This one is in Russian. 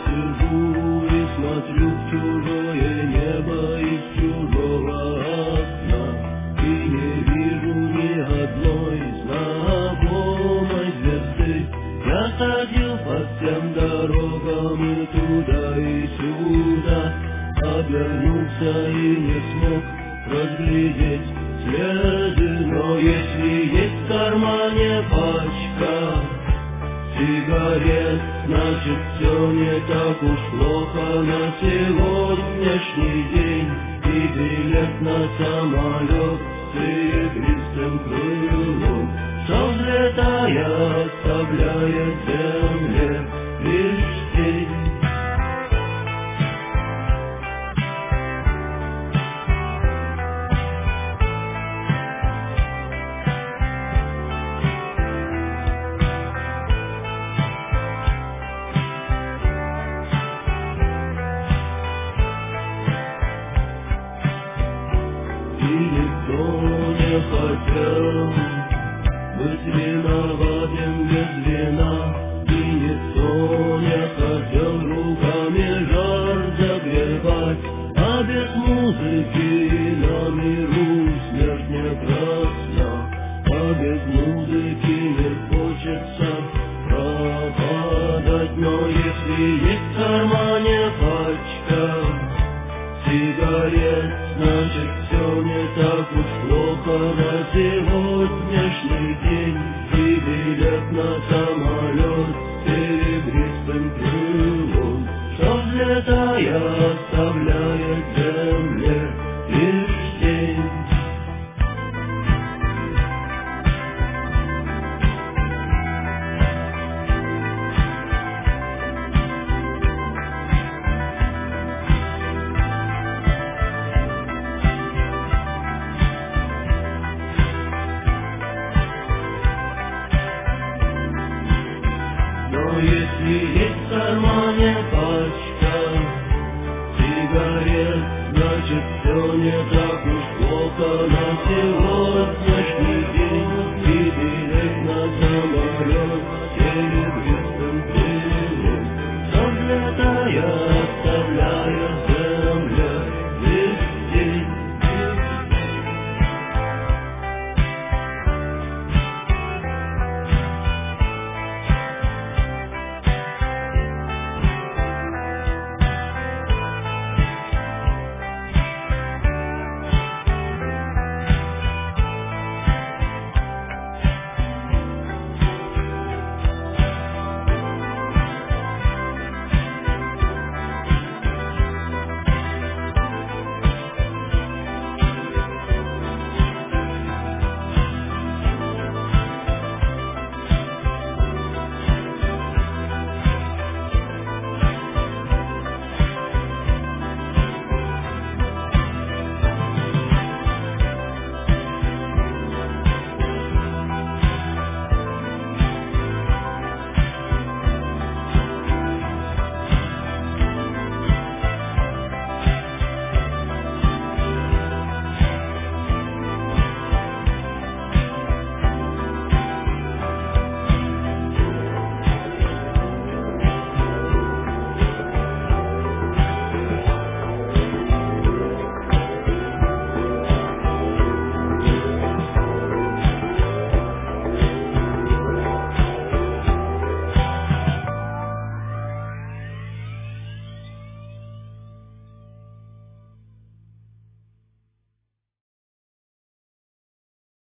Сижу и смотрю в чужое небо из чужого окна, и не вижу ни одной знакомой звезды. Я ходил по всем дорогам и туда, и сюда, обернулся и не смог разглядеть следы. Но если есть в кармане пачка сигарет, значит все не так уж плохо на сегодняшний день. И билет на самолет с серебристым крылом, что взлетая оставляет земле лишь тень. И никто не хотел быть виноватым без вина, и никто не хотел руками жар загребать, а без музыки на миру смерть не красна, а без музыки не хочется пропадать. Но если есть в кармане пачка сигарет, значит все не так уж плохо на сегодняшний день. И билет на самолет с серебристым крылом, что взлетая оставляет